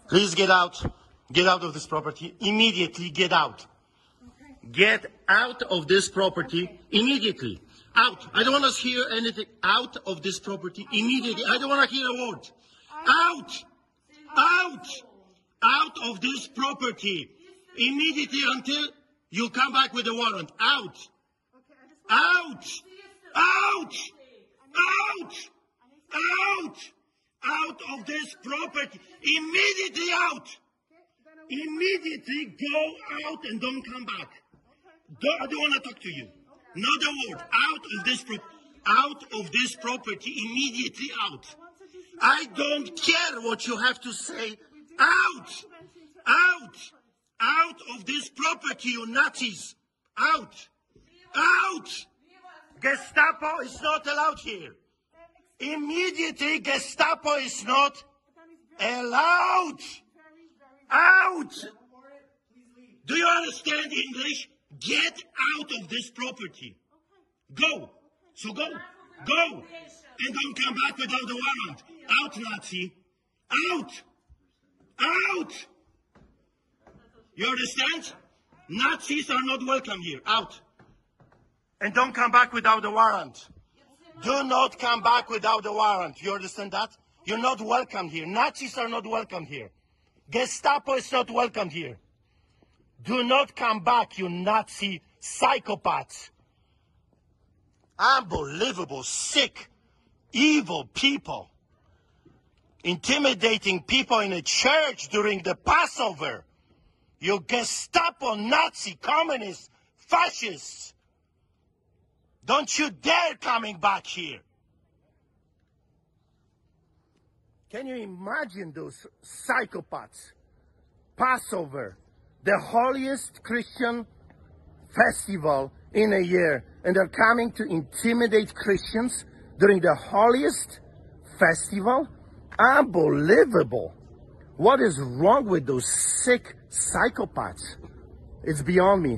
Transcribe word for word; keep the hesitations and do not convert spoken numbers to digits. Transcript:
Please get out. Get out of this property. Immediately get out. Get out of this property immediately. Out. I don't want to hear anything. Out of this property immediately. I don't want to hear a word. Out. Out. Out of this property immediately until you come back with a warrant. Out. Out. Out. Out. Out. Out of this property. Immediately out. Immediately go out and don't come back. Don't, I don't want to talk to you. Not a word. Out of this pro- out of this property. Immediately out. I don't care what you have to say. Out. Out. Out of this property, you Nazis. Out. Out. Gestapo is not allowed here. Immediately, Gestapo is not allowed. Out. Do you understand English? Get out of this property. Go. So go. Go. And don't come back without a warrant. Out, Nazi. Out. Out. You understand? Nazis are not welcome here. Out. And don't come back without a warrant. Do not come back without a warrant. You understand that? You're not welcome here. Nazis are not welcome here. Gestapo is not welcome here. Do not come back, you Nazi psychopaths. Unbelievable, sick, evil people. Intimidating people in a church during the Passover. You Gestapo, Nazi, communists, fascists. Don't you dare coming back here. Can you imagine those psychopaths? Passover, the holiest Christian festival in a year, and they're coming to intimidate Christians during the holiest festival? Unbelievable. What is wrong with those sick psychopaths? It's beyond me.